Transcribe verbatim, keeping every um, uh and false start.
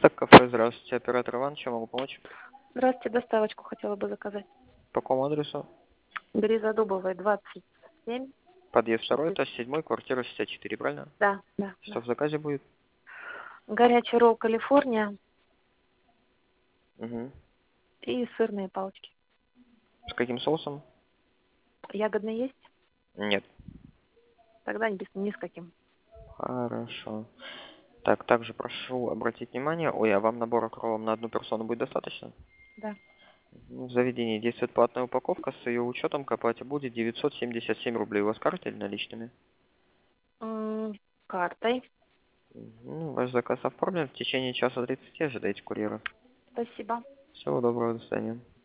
Так, кафе, здравствуйте, оператор Иван, чем могу помочь? Здравствуйте, доставочку хотела бы заказать. По какому адресу? Береза Дубовая, двадцать семь. Подъезд второй, шестьдесят. этаж седьмой, квартира шестьдесят четыре, правильно? Да, да, Что да. в заказе будет? Горячий ролл Калифорния Угу. и сырные палочки. С каким соусом? Ягодный есть? Нет. Тогда ни, без- ни с каким. Хорошо. Так, также прошу обратить внимание, ой, а вам набора кроллом на одну персону будет достаточно? Да. Ну, в заведении действует платная упаковка, с ее учетом к оплате будет девятьсот семьдесят семь рублей. У вас картой или наличными? М, картой. Ну, ваш заказ оформлен, в течение часа тридцати ожидайте курьера. Спасибо. Всего доброго, до свидания.